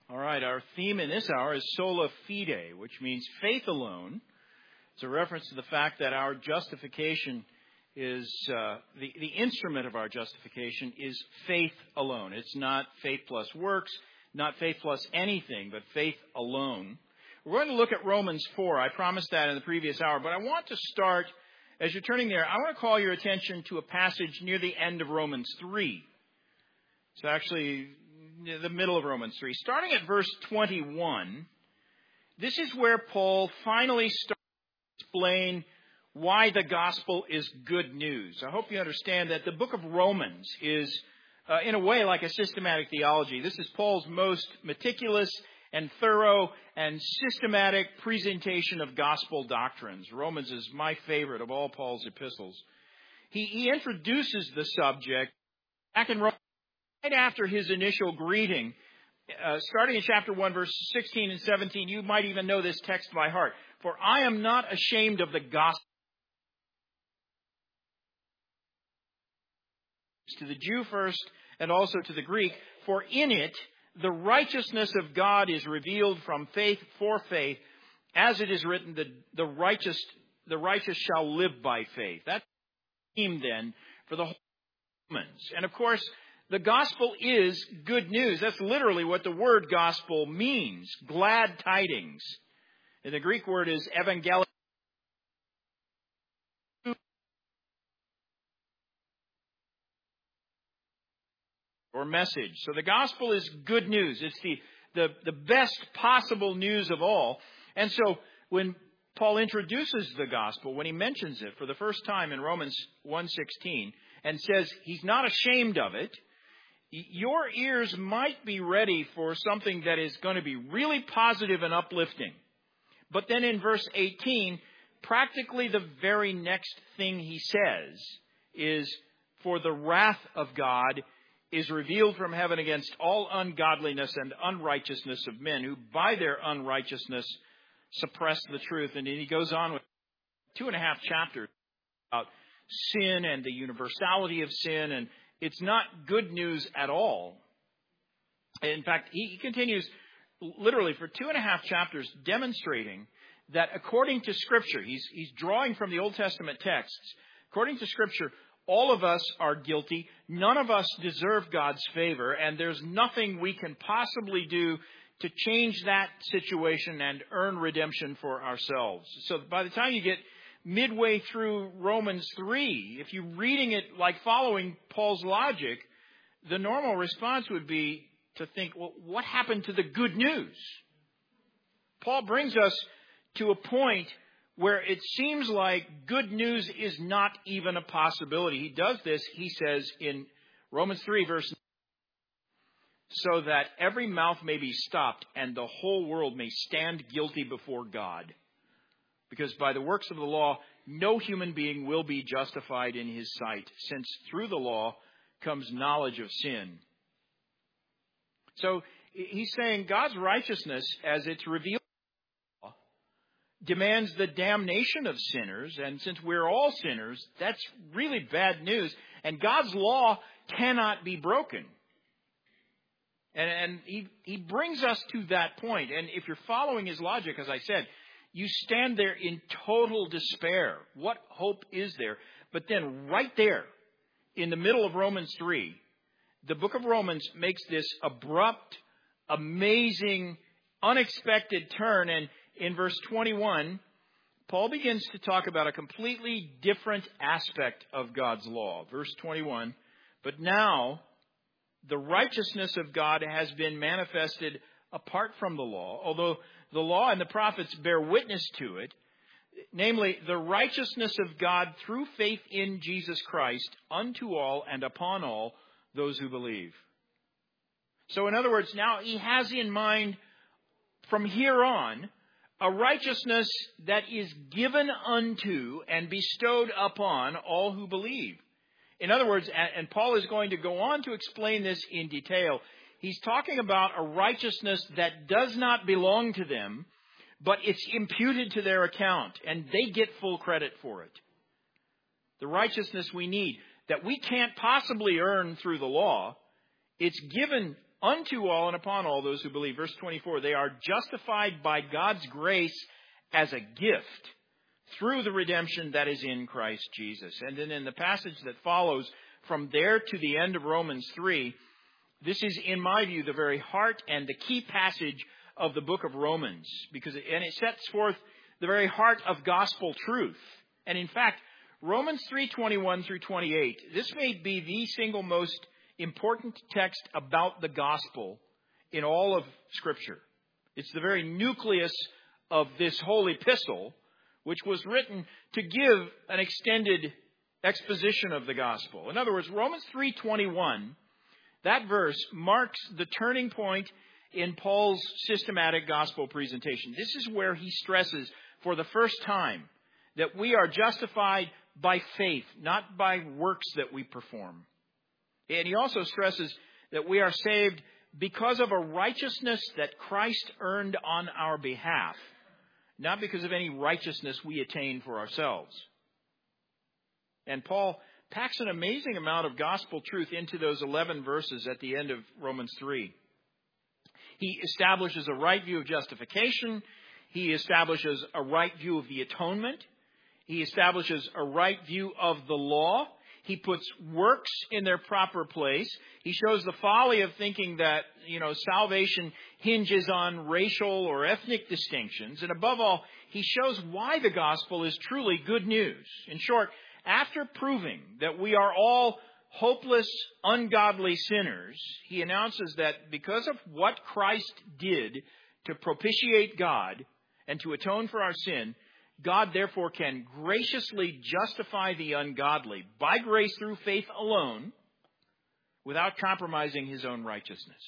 All right, our theme in this hour is sola fide, which means faith alone. It's a reference to the fact that our justification is, the instrument of our justification is faith alone. It's not faith plus works, not faith plus anything, but faith alone. We're going to look at Romans 4. I promised that in the previous hour, but I want to start, as you're turning there, I want to call your attention to a passage near the end of Romans 3. It's actually the middle of Romans 3. Starting at verse 21, this is where Paul finally starts to explain why the gospel is good news. I hope you understand that the book of Romans is, in a way, like a systematic theology. This is Paul's most meticulous and thorough and systematic presentation of gospel doctrines. Romans is my favorite of all Paul's epistles. He introduces the subject back in Romans right after his initial greeting. Starting in chapter 1, verse 16 and 17, you might even know this text by heart. For I am not ashamed of the gospel. To the Jew first and also to the Greek, for in it the righteousness of God is revealed from faith for faith, as it is written, the righteous shall live by faith. That's the theme then for the whole Romans. And of course, the gospel is good news. That's literally what the word gospel means, glad tidings. And the Greek word is evangelion, or message. So the gospel is good news. It's the best possible news of all. And so when Paul introduces the gospel, when he mentions it for the first time in Romans 1:16 and says he's not ashamed of it, your ears might be ready for something that is going to be really positive and uplifting. But then in verse 18, practically the very next thing he says is, for the wrath of God is revealed from heaven against all ungodliness and unrighteousness of men who by their unrighteousness suppress the truth. And then he goes on with 2.5 chapters about sin and the universality of sin, and it's not good news at all. In fact, he continues literally for 2.5 chapters demonstrating that according to Scripture, he's drawing from the Old Testament texts, according to Scripture, all of us are guilty. None of us deserve God's favor, and there's nothing we can possibly do to change that situation and earn redemption for ourselves. So by the time you get midway through Romans 3, if you're reading it like following Paul's logic, the normal response would be to think, well, what happened to the good news? Paul brings us to a point where it seems like good news is not even a possibility. He does this, he says in Romans 3, verse 9, so that every mouth may be stopped and the whole world may stand guilty before God. Because by the works of the law, no human being will be justified in his sight, since through the law comes knowledge of sin. So he's saying God's righteousness, as it's revealed, demands the damnation of sinners, and since we're all sinners, that's really bad news, and God's law cannot be broken. And he brings us to that point, and if you're following his logic, as I said, you stand there in total despair. What hope is there? But then right there, in the middle of Romans 3, the book of Romans makes this abrupt, amazing, unexpected turn, and in verse 21, Paul begins to talk about a completely different aspect of God's law. Verse 21, but now the righteousness of God has been manifested apart from the law, although the law and the prophets bear witness to it, namely the righteousness of God through faith in Jesus Christ unto all and upon all those who believe. So in other words, now he has in mind from here on a righteousness that is given unto and bestowed upon all who believe. In other words, and Paul is going to go on to explain this in detail, he's talking about a righteousness that does not belong to them, but it's imputed to their account, and they get full credit for it. The righteousness we need, that we can't possibly earn through the law, it's given unto all and upon all those who believe. Verse 24, they are justified by God's grace as a gift through the redemption that is in Christ Jesus. And then in the passage that follows, from there to the end of Romans 3, this is, in my view, the very heart and the key passage of the book of Romans, because it sets forth the very heart of gospel truth. And in fact, Romans 3:21 through 28, this may be the single most important text about the gospel in all of Scripture. It's the very nucleus of this whole epistle, which was written to give an extended exposition of the gospel. In other words, Romans 3:21, that verse marks the turning point in Paul's systematic gospel presentation. This is where he stresses for the first time that we are justified by faith, not by works that we perform. And he also stresses that we are saved because of a righteousness that Christ earned on our behalf, not because of any righteousness we attain for ourselves. And Paul packs an amazing amount of gospel truth into those 11 verses at the end of Romans 3. He establishes a right view of justification. He establishes a right view of the atonement. He establishes a right view of the law. He puts works in their proper place. He shows the folly of thinking that, salvation hinges on racial or ethnic distinctions. And above all, he shows why the gospel is truly good news. In short, after proving that we are all hopeless, ungodly sinners, he announces that because of what Christ did to propitiate God and to atone for our sin, God therefore can graciously justify the ungodly by grace through faith alone without compromising his own righteousness.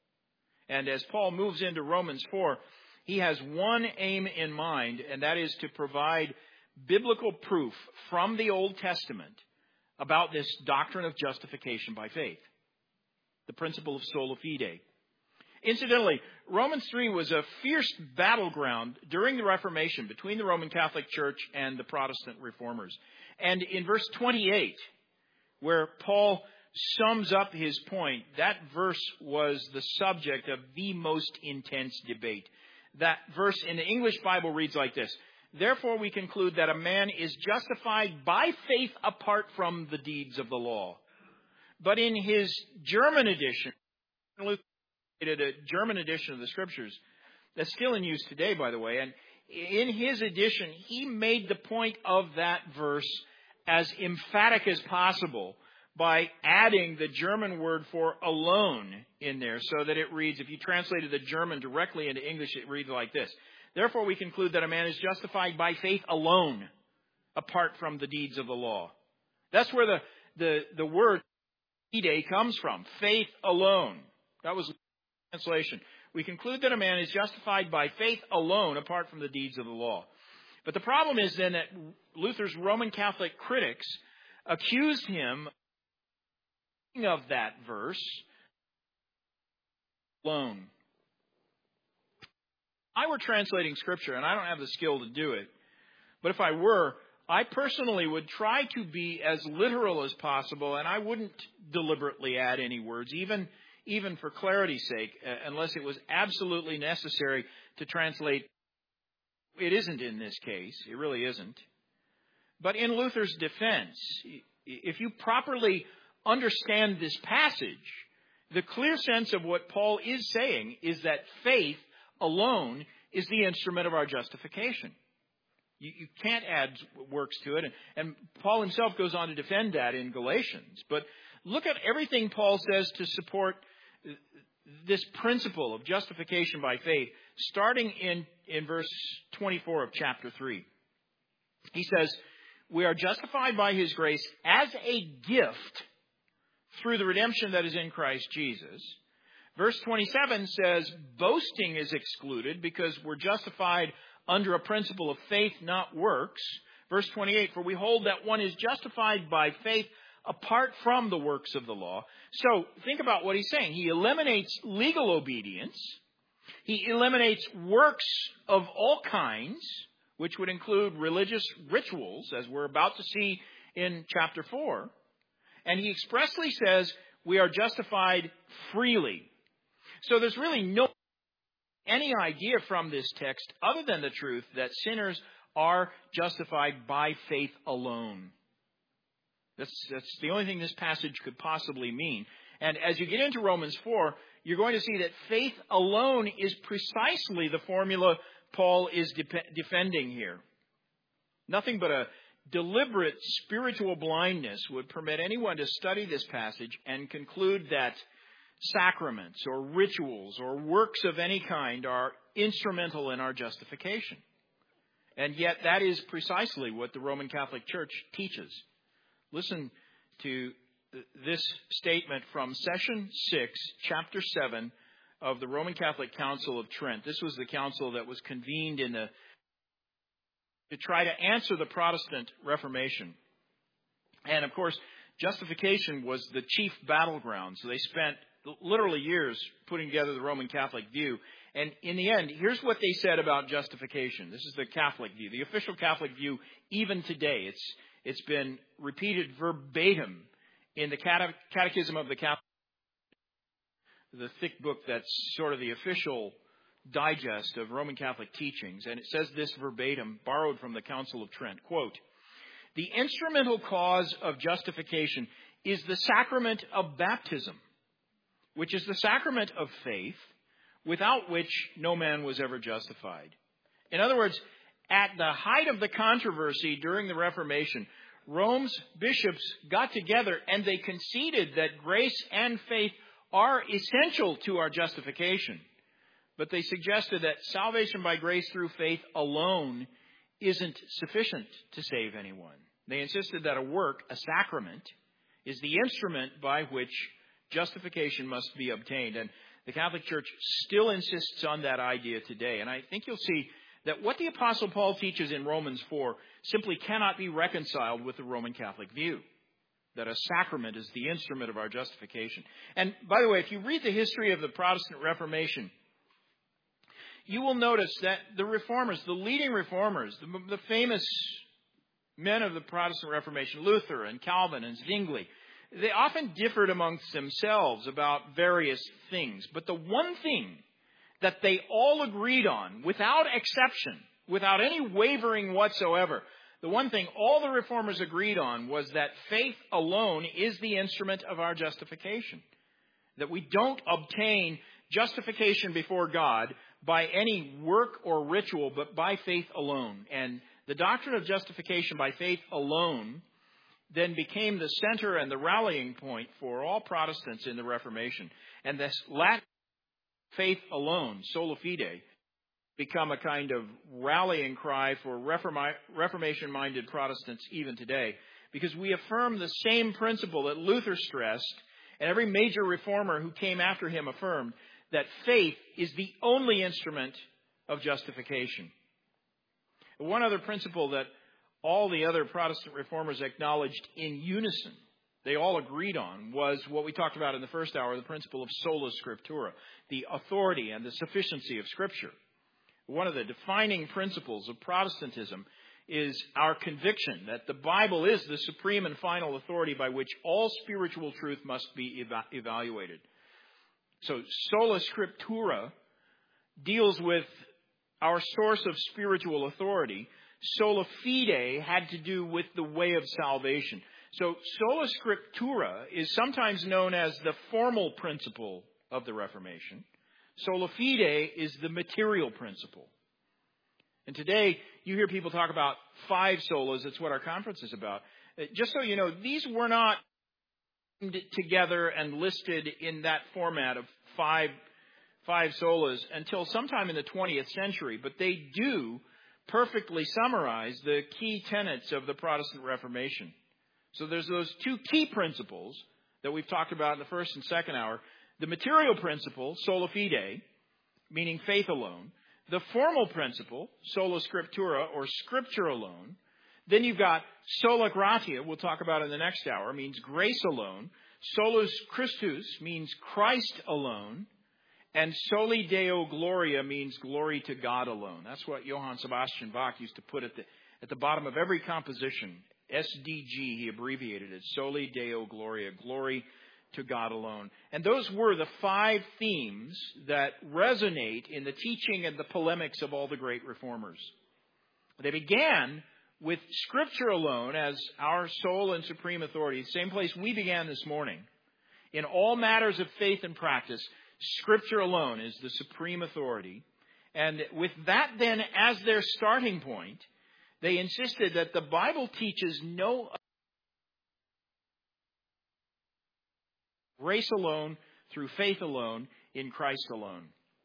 And as Paul moves into Romans 4, he has one aim in mind, and that is to provide biblical proof from the Old Testament about this doctrine of justification by faith, the principle of sola fide. Incidentally, Romans 3 was a fierce battleground during the Reformation between the Roman Catholic Church and the Protestant reformers. And in verse 28, where Paul sums up his point, that verse was the subject of the most intense debate. That verse in the English Bible reads like this: "Therefore we conclude that a man is justified by faith apart from the deeds of the law." But in his German edition, Luther created a German edition of the Scriptures that's still in use today, by the way. And in his edition, he made the point of that verse as emphatic as possible by adding the German word for alone in there, so that it reads, if you translated the German directly into English, it reads like this: "Therefore we conclude that a man is justified by faith alone, apart from the deeds of the law." That's where the word fide comes from. Faith alone. That was the translation. We conclude that a man is justified by faith alone, apart from the deeds of the law. But the problem is then that Luther's Roman Catholic critics accused him of that verse alone. If I were translating Scripture, and I don't have the skill to do it, but if I were, I personally would try to be as literal as possible, and I wouldn't deliberately add any words, even for clarity's sake, unless it was absolutely necessary to translate. It isn't in this case. It really isn't. But in Luther's defense, if you properly understand this passage, the clear sense of what Paul is saying is that faith alone is the instrument of our justification. You can't add works to it. And Paul himself goes on to defend that in Galatians. But look at everything Paul says to support this principle of justification by faith, starting in verse 24 of chapter 3. He says, "We are justified by his grace as a gift through the redemption that is in Christ Jesus." Verse 27 says boasting is excluded because we're justified under a principle of faith, not works. Verse 28, "For we hold that one is justified by faith apart from the works of the law." So think about what he's saying. He eliminates legal obedience. He eliminates works of all kinds, which would include religious rituals, as we're about to see in chapter 4. And he expressly says we are justified freely. So there's really no any idea from this text other than the truth that sinners are justified by faith alone. That's the only thing this passage could possibly mean. And as you get into Romans 4, you're going to see that faith alone is precisely the formula Paul is defending here. Nothing but a deliberate spiritual blindness would permit anyone to study this passage and conclude that sacraments or rituals or works of any kind are instrumental in our justification. And yet that is precisely what the Roman Catholic Church teaches. Listen to this statement from Session 6, Chapter 7 of the Roman Catholic Council of Trent. This was the council that was convened to try to answer the Protestant Reformation. And, of course, justification was the chief battleground. So they spent literally years putting together the Roman Catholic view. And in the end, here's what they said about justification. This is the Catholic view, the official Catholic view even today. It's been repeated verbatim in the Catechism of the Catholic, the thick book that's sort of the official digest of Roman Catholic teachings. And it says this verbatim, borrowed from the Council of Trent, quote, "The instrumental cause of justification is the sacrament of baptism, which is the sacrament of faith, without which no man was ever justified." In other words, at the height of the controversy during the Reformation, Rome's bishops got together and they conceded that grace and faith are essential to our justification. But they suggested that salvation by grace through faith alone isn't sufficient to save anyone. They insisted that a work, a sacrament, is the instrument by which justification must be obtained. And the Catholic Church still insists on that idea today. And I think you'll see that what the Apostle Paul teaches in Romans 4 simply cannot be reconciled with the Roman Catholic view, that a sacrament is the instrument of our justification. And by the way, if you read the history of the Protestant Reformation, you will notice that the reformers, the leading reformers, the famous men of the Protestant Reformation, Luther and Calvin and Zwingli, they often differed amongst themselves about various things. But the one thing that they all agreed on, without exception, without any wavering whatsoever, the one thing all the reformers agreed on was that faith alone is the instrument of our justification. That we don't obtain justification before God by any work or ritual, but by faith alone. And the doctrine of justification by faith alone then became the center and the rallying point for all Protestants in the Reformation. And this Latin faith alone, sola fide, become a kind of rallying cry for Reformation-minded Protestants even today, because we affirm the same principle that Luther stressed, and every major reformer who came after him affirmed, that faith is the only instrument of justification. One other principle that all the other Protestant reformers acknowledged in unison, they all agreed on, was what we talked about in the first hour, the principle of sola scriptura, the authority and the sufficiency of Scripture. One of the defining principles of Protestantism is our conviction that the Bible is the supreme and final authority by which all spiritual truth must be evaluated. So sola scriptura deals with our source of spiritual authority. Sola fide had to do with the way of salvation. So sola scriptura is sometimes known as the formal principle of the Reformation. Sola fide is the material principle. And today you hear people talk about 5 solas. That's what our conference is about. Just so you know, these were not together and listed in that format of five solas until sometime in the 20th century, but they do perfectly summarize the key tenets of the Protestant Reformation. So there's those 2 key principles that we've talked about in the first and second hour. The material principle, sola fide, meaning faith alone. The formal principle, sola scriptura, or Scripture alone. Then you've got sola gratia, we'll talk about in the next hour, means grace alone. Solus Christus means Christ alone. And soli Deo Gloria means glory to God alone. That's what Johann Sebastian Bach used to put at the bottom of every composition. SDG, he abbreviated it. Soli Deo Gloria, glory to God alone. And those were the 5 themes that resonate in the teaching and the polemics of all the great reformers. They began with Scripture alone as our sole and supreme authority, the same place we began this morning. In all matters of faith and practice, Scripture alone is the supreme authority. And with that then as their starting point, they insisted that the Bible teaches no grace alone, through faith alone, in Christ alone.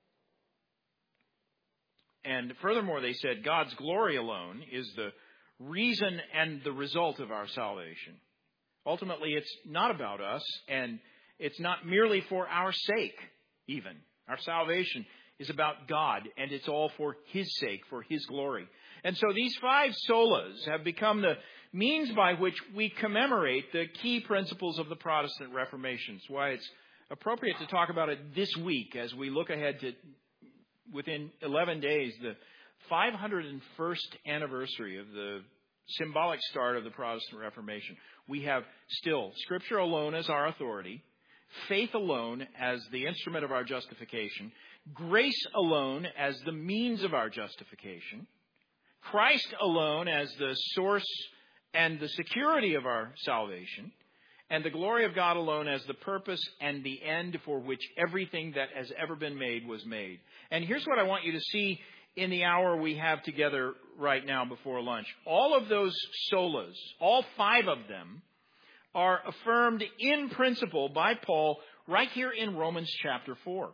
And furthermore, they said God's glory alone is the reason and the result of our salvation. Ultimately, it's not about us, and it's not merely for our sake, even. Our salvation is about God, and it's all for His sake, for His glory. And so these 5 solas have become the means by which we commemorate the key principles of the Protestant Reformation. It's why it's appropriate to talk about it this week as we look ahead to, within 11 days, the 501st anniversary of the symbolic start of the Protestant Reformation. We have still Scripture alone as our authority, faith alone as the instrument of our justification, grace alone as the means of our justification, Christ alone as the source and the security of our salvation, and the glory of God alone as the purpose and the end for which everything that has ever been made was made. And here's what I want you to see in the hour we have together right now before lunch. All of those solas, all 5 of them, are affirmed in principle by Paul right here in Romans chapter 4.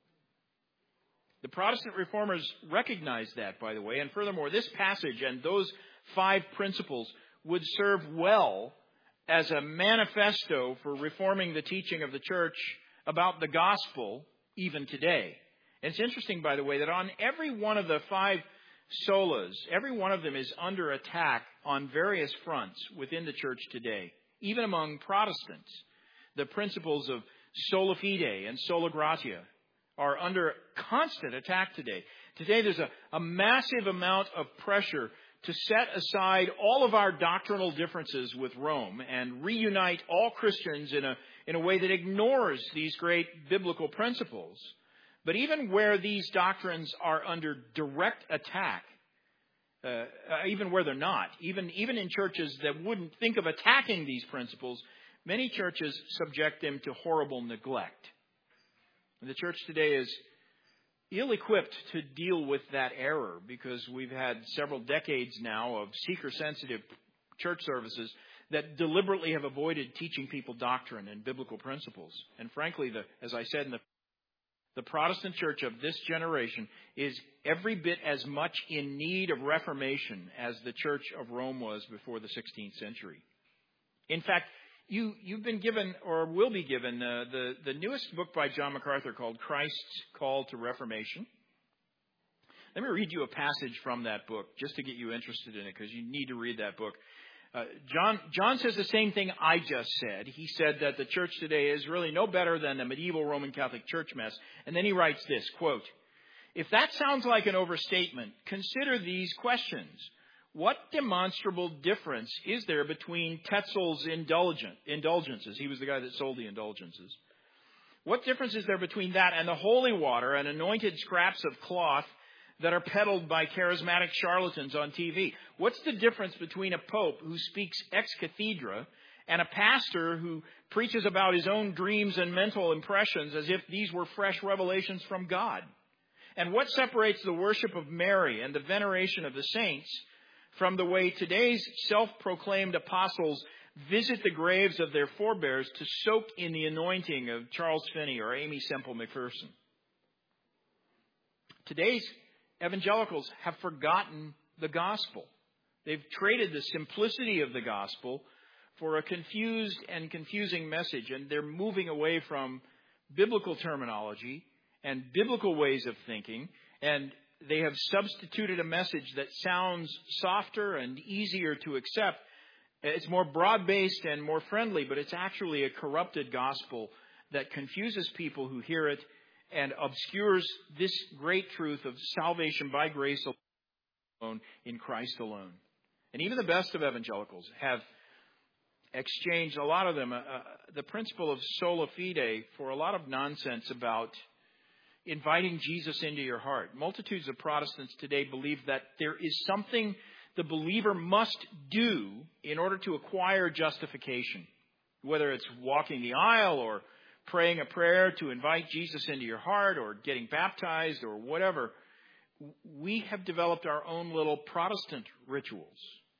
The Protestant reformers recognized that, by the way, and furthermore, this passage and those 5 principles would serve well as a manifesto for reforming the teaching of the church about the gospel even today. And it's interesting, by the way, that on every one of the 5 solas, every one of them is under attack on various fronts within the church today, even among Protestants. The principles of sola fide and sola gratia are under constant attack today. Today there's a massive amount of pressure to set aside all of our doctrinal differences with Rome and reunite all Christians in a way that ignores these great biblical principles. But even where these doctrines are under direct attack, even where they're not, even in churches that wouldn't think of attacking these principles, many churches subject them to horrible neglect. And the church today is ill-equipped to deal with that error because we've had several decades now of seeker-sensitive church services that deliberately have avoided teaching people doctrine and biblical principles. And frankly, as I said, the Protestant church of this generation is every bit as much in need of reformation as the church of Rome was before the 16th century. In fact, you've been given, or will be given, the newest book by John MacArthur called Christ's Call to Reformation. Let me read you a passage from that book just to get you interested in it, because you need to read that book. John says the same thing I just said. He said that the church today is really no better than the medieval Roman Catholic church mess. And then he writes this, quote, "If that sounds like an overstatement, consider these questions. What demonstrable difference is there between Tetzel's indulgences?" He was the guy that sold the indulgences. "What difference is there between that and the holy water and anointed scraps of cloth that are peddled by charismatic charlatans on TV? What's the difference between a pope who speaks ex cathedra and a pastor who preaches about his own dreams and mental impressions as if these were fresh revelations from God? And what separates the worship of Mary and the veneration of the saints from the way today's self-proclaimed apostles visit the graves of their forebears to soak in the anointing of Charles Finney or Amy Semple McPherson? Today's evangelicals have forgotten the gospel. They've traded the simplicity of the gospel for a confused and confusing message, and they're moving away from biblical terminology and biblical ways of thinking, and they have substituted a message that sounds softer and easier to accept. It's more broad-based and more friendly, but it's actually a corrupted gospel that confuses people who hear it and obscures this great truth of salvation by grace alone, in Christ alone. And even the best of evangelicals have exchanged, a lot of them, the principle of sola fide for a lot of nonsense about inviting Jesus into your heart. Multitudes of Protestants today believe that there is something the believer must do in order to acquire justification, whether it's walking the aisle or praying a prayer to invite Jesus into your heart or getting baptized or whatever. We have developed our own little Protestant rituals.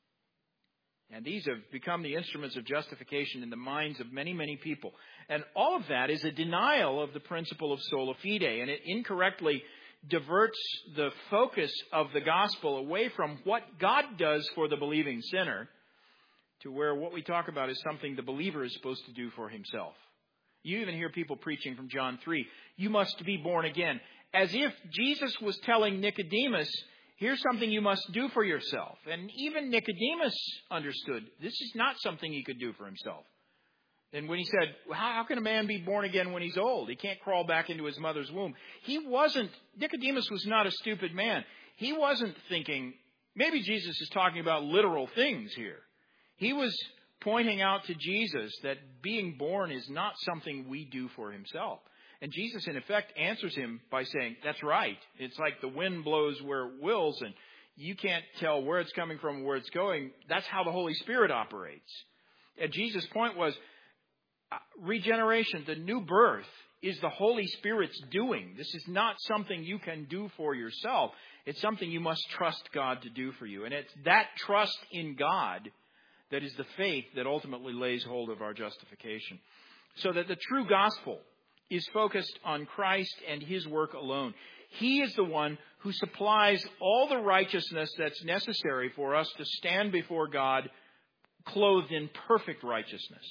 And these have become the instruments of justification in the minds of many, many people. And all of that is a denial of the principle of sola fide, and it incorrectly diverts the focus of the gospel away from what God does for the believing sinner to where what we talk about is something the believer is supposed to do for himself. You even hear people preaching from John 3, you must be born again, as if Jesus was telling Nicodemus, here's something you must do for yourself. And even Nicodemus understood this is not something he could do for himself. And when he said, how can a man be born again when he's old? He can't crawl back into his mother's womb. Nicodemus was not a stupid man. He wasn't thinking, maybe Jesus is talking about literal things here. He was pointing out to Jesus that being born is not something we do for himself. And Jesus, in effect, answers him by saying, that's right. It's like the wind blows where it wills, and you can't tell where it's coming from and where it's going. That's how the Holy Spirit operates. And Jesus' point was, regeneration, the new birth, is the Holy Spirit's doing. This is not something you can do for yourself. It's something you must trust God to do for you. And it's that trust in God that is the faith that ultimately lays hold of our justification. So that the true gospel is focused on Christ and his work alone. He is the one who supplies all the righteousness that's necessary for us to stand before God clothed in perfect righteousness.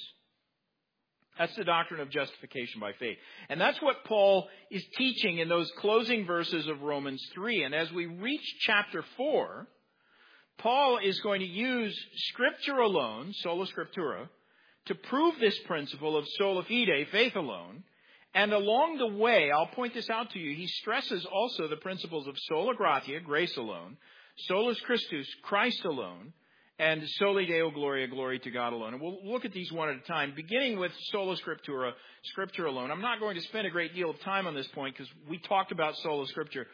That's the doctrine of justification by faith. And that's what Paul is teaching in those closing verses of Romans 3. And as we reach chapter 4, Paul is going to use Scripture alone, sola scriptura, to prove this principle of sola fide, faith alone. And along the way, I'll point this out to you, he stresses also the principles of sola gratia, grace alone, solus Christus, Christ alone, and soli Deo gloria, glory to God alone. And we'll look at these one at a time, beginning with sola scriptura, Scripture alone. I'm not going to spend a great deal of time on this point because we talked about sola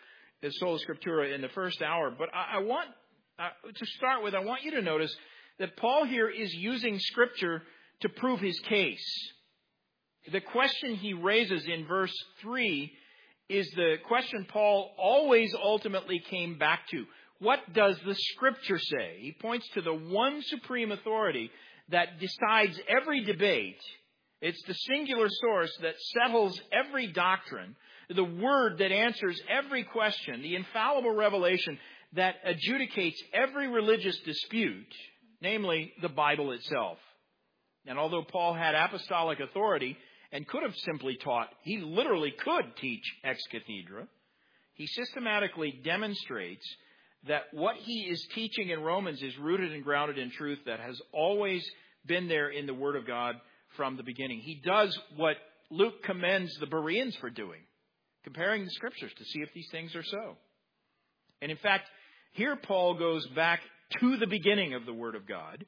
scriptura in the first hour. But I want to start with, I want you to notice that Paul here is using Scripture to prove his case. The question he raises in verse 3 is the question Paul always ultimately came back to. What does the Scripture say? He points to the one supreme authority that decides every debate. It's the singular source that settles every doctrine, the word that answers every question, the infallible revelation that adjudicates every religious dispute, namely the Bible itself. And although Paul had apostolic authority and could have simply taught, he literally could teach ex cathedra, he systematically demonstrates that what he is teaching in Romans is rooted and grounded in truth that has always been there in the Word of God from the beginning. He does what Luke commends the Bereans for doing, comparing the Scriptures to see if these things are so. And in fact, here Paul goes back to the beginning of the Word of God,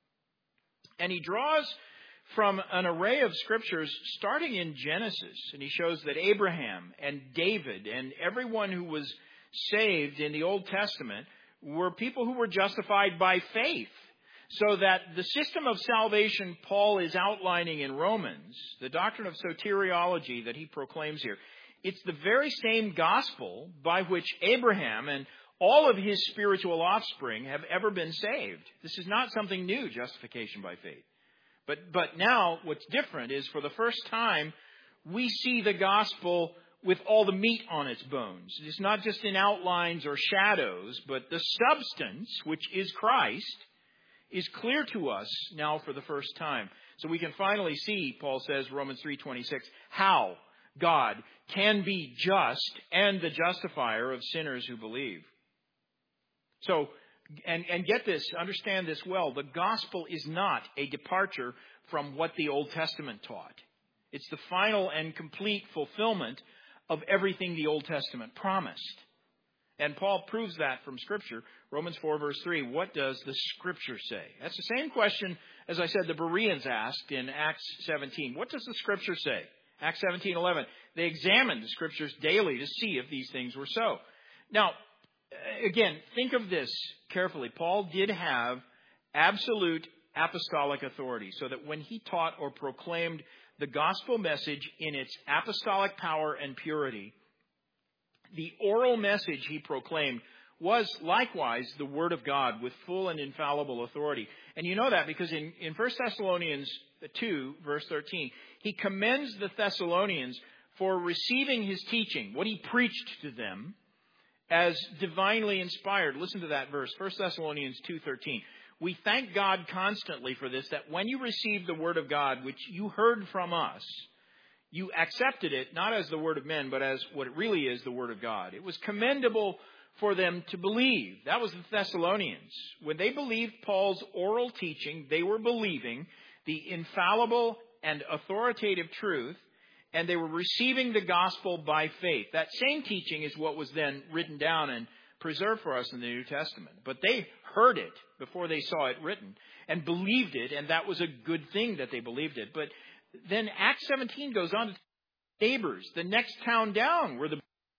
and he draws from an array of Scriptures starting in Genesis, and he shows that Abraham and David and everyone who was saved in the Old Testament were people who were justified by faith. So that the system of salvation Paul is outlining in Romans, the doctrine of soteriology that he proclaims here, it's the very same gospel by which Abraham and all of his spiritual offspring have ever been saved. This is not something new, justification by faith. But now what's different is for the first time we see the gospel with all the meat on its bones. It's not just in outlines or shadows, but the substance, which is Christ, is clear to us now for the first time. So we can finally see, Paul says, Romans 3:26, how God can be just and the justifier of sinners who believe. So, and get this, understand this well, the gospel is not a departure from what the Old Testament taught. It's the final and complete fulfillment of everything the Old Testament promised. And Paul proves that from Scripture. Romans 4, verse 3, what does the Scripture say? That's the same question, as I said, the Bereans asked in Acts 17. What does the Scripture say? Acts 17:11. They examined the Scriptures daily to see if these things were so. Now, again, think of this carefully. Paul did have absolute apostolic authority, so that when he taught or proclaimed the gospel message in its apostolic power and purity, the oral message he proclaimed was likewise the Word of God with full and infallible authority. And you know that because in 1 Thessalonians 2, verse 13, he commends the Thessalonians for receiving his teaching, what he preached to them, as divinely inspired. Listen to that verse, 1 Thessalonians 2:13. We thank God constantly for this, that when you received the Word of God, which you heard from us, you accepted it not as the word of men, but as what it really is, the Word of God. It was commendable for them to believe. That was the Thessalonians. When they believed Paul's oral teaching, they were believing the infallible and authoritative truth, and they were receiving the gospel by faith. That same teaching is what was then written down and preserved for us in the New Testament. But they heard it before they saw it written and believed it, and that was a good thing that they believed it. But then Acts 17 goes on to neighbors. The next town down were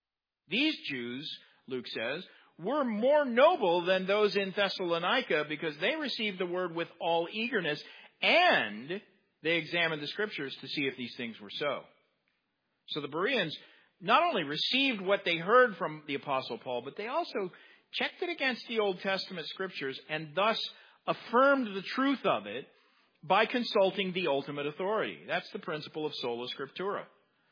these Jews, Luke says, were more noble than those in Thessalonica because they received the word with all eagerness, and they examined the Scriptures to see if these things were so. So the Bereans not only received what they heard from the Apostle Paul, but they also checked it against the Old Testament Scriptures and thus affirmed the truth of it by consulting the ultimate authority. That's the principle of sola scriptura.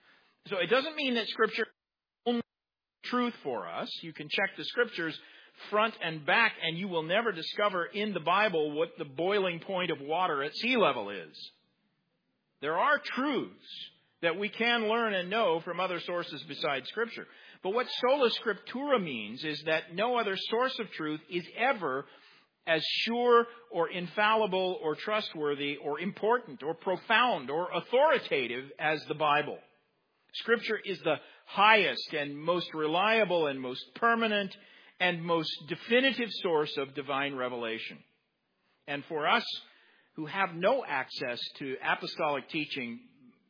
So it doesn't mean that Scripture is only truth for us. You can check the Scriptures front and back, and you will never discover in the Bible what the boiling point of water at sea level is. There are truths that we can learn and know from other sources besides Scripture. But what sola scriptura means is that no other source of truth is ever as sure or infallible or trustworthy or important or profound or authoritative as the Bible. Scripture is the highest and most reliable and most permanent and most definitive source of divine revelation. And for us who have no access to apostolic teaching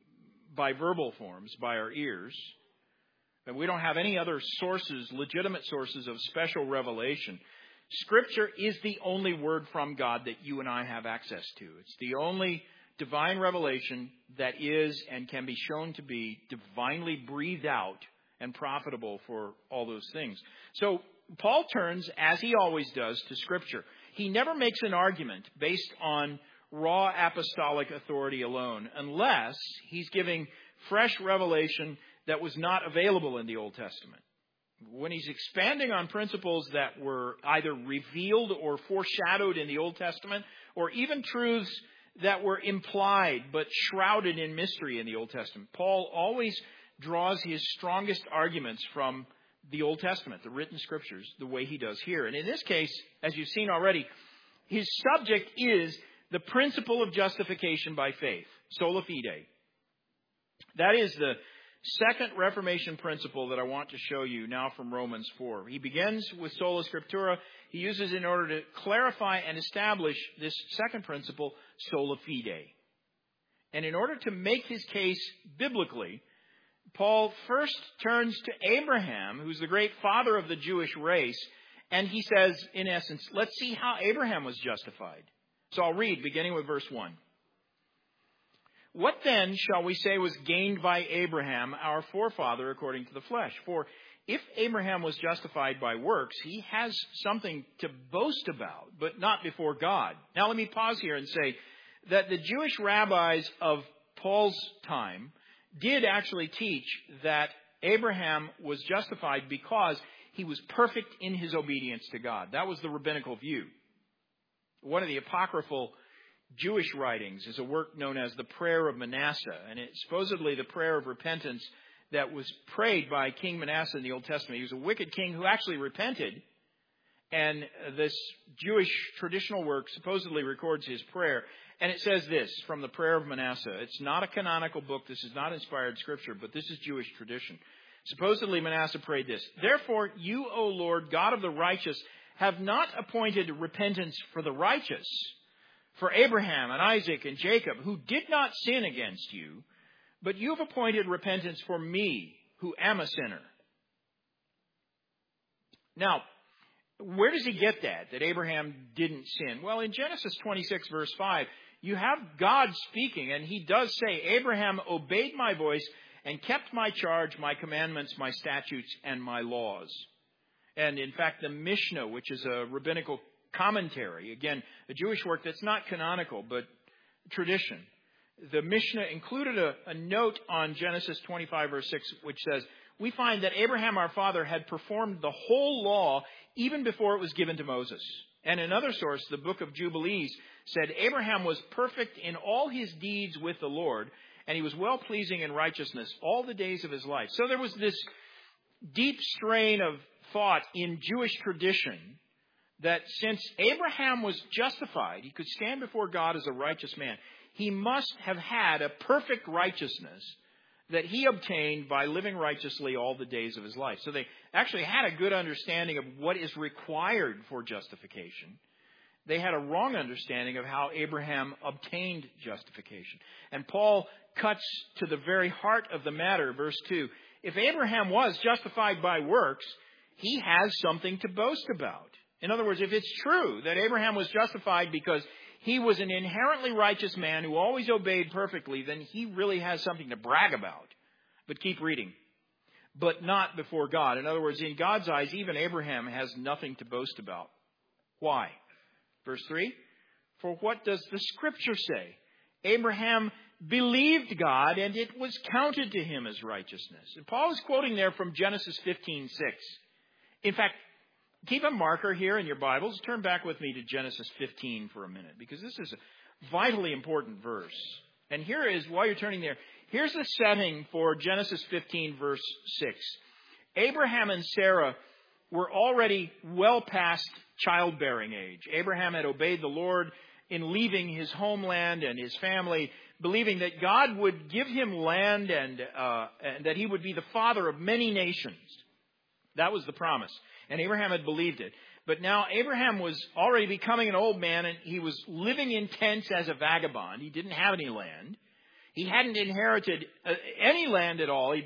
by verbal forms, by our ears, and we don't have any other sources, legitimate sources of special revelation, Scripture is the only word from God that you and I have access to. It's the only divine revelation that is and can be shown to be divinely breathed out and profitable for all those things. So Paul turns, as he always does, to Scripture. He never makes an argument based on raw apostolic authority alone, unless he's giving fresh revelation that was not available in the Old Testament. When he's expanding on principles that were either revealed or foreshadowed in the Old Testament, or even truths that were implied but shrouded in mystery in the Old Testament, Paul always draws his strongest arguments from the Old Testament, the written Scriptures, the way he does here. And in this case, as you've seen already, his subject is the principle of justification by faith, sola fide. That is the second Reformation principle that I want to show you now from Romans 4. He begins with sola scriptura. He uses it in order to clarify and establish this second principle, sola fide. And in order to make his case biblically, Paul first turns to Abraham, who's the great father of the Jewish race, and he says, in essence, let's see how Abraham was justified. So I'll read, beginning with verse 1. What then shall we say was gained by Abraham, our forefather, according to the flesh? For if Abraham was justified by works, he has something to boast about, but not before God. Now let me pause here and say that the Jewish rabbis of Paul's time did actually teach that Abraham was justified because he was perfect in his obedience to God. That was the rabbinical view. One of the apocryphal Jewish writings is a work known as the Prayer of Manasseh, and it's supposedly the prayer of repentance that was prayed by King Manasseh in the Old Testament. He was a wicked king who actually repented, and this Jewish traditional work supposedly records his prayer. And it says this from the Prayer of Manasseh. It's not a canonical book. This is not inspired scripture, but this is Jewish tradition. Supposedly Manasseh prayed this, "Therefore you, O Lord, God of the righteous, have not appointed repentance for the righteous, for Abraham and Isaac and Jacob, who did not sin against you, but you have appointed repentance for me, who am a sinner." Now, where does he get that Abraham didn't sin? Well, in Genesis 26, verse 5, you have God speaking, and he does say, "Abraham obeyed my voice and kept my charge, my commandments, my statutes, and my laws." And in fact, the Mishnah, which is a rabbinical commentary, again, a Jewish work that's not canonical, but tradition. The Mishnah included a note on Genesis 25, verse 6, which says, "We find that Abraham, our father, had performed the whole law even before it was given to Moses." And another source, the book of Jubilees, said, "Abraham was perfect in all his deeds with the Lord, and he was well-pleasing in righteousness all the days of his life." So there was this deep strain of thought in Jewish tradition that since Abraham was justified, he could stand before God as a righteous man, he must have had a perfect righteousness that he obtained by living righteously all the days of his life. So they actually had a good understanding of what is required for justification. They had a wrong understanding of how Abraham obtained justification. And Paul cuts to the very heart of the matter, verse 2. If Abraham was justified by works, he has something to boast about. In other words, if it's true that Abraham was justified because he was an inherently righteous man who always obeyed perfectly, then he really has something to brag about. But keep reading. But not before God. In other words, in God's eyes, even Abraham has nothing to boast about. Why? Verse 3, "For what does the Scripture say? Abraham believed God, and it was counted to him as righteousness." And Paul is quoting there from Genesis 15:6. In fact, keep a marker here in your Bibles. Turn back with me to Genesis 15 for a minute, because this is a vitally important verse. And here is, while you're turning there, here's the setting for Genesis 15, verse 6. Abraham and Sarah were already well past childbearing age. Abraham had obeyed the Lord in leaving his homeland and his family, believing that God would give him land and that he would be the father of many nations. That was the promise. And Abraham had believed it. But now Abraham was already becoming an old man, and he was living in tents as a vagabond. He didn't have any land. He hadn't inherited any land at all.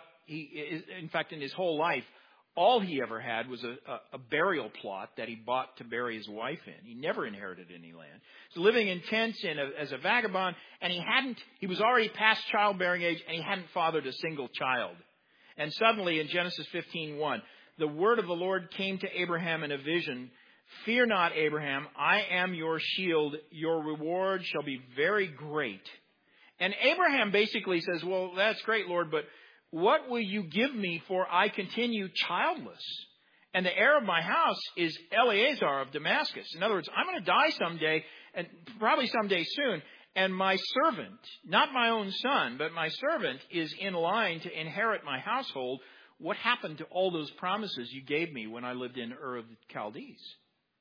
In fact, in his whole life, all he ever had was a burial plot that he bought to bury his wife in. He never inherited any land. So living in tents as a vagabond, and he was already past childbearing age, and he hadn't fathered a single child. And suddenly in Genesis 15:1, the word of the Lord came to Abraham in a vision. "Fear not, Abraham, I am your shield. Your reward shall be very great." And Abraham basically says, "Well, that's great, Lord, but what will you give me for I continue childless? And the heir of my house is Eleazar of Damascus." In other words, I'm going to die someday, and probably someday soon. And my servant, not my own son, but my servant is in line to inherit my household. What happened to all those promises you gave me when I lived in Ur of the Chaldees?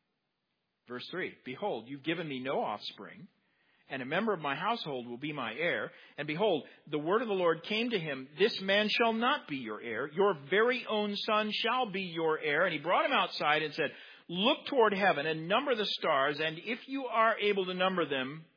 Verse 3, "Behold, you've given me no offspring, and a member of my household will be my heir. And behold, the word of the Lord came to him, 'This man shall not be your heir. Your very own son shall be your heir.' And he brought him outside and said, 'Look toward heaven and number the stars, and if you are able to number them,'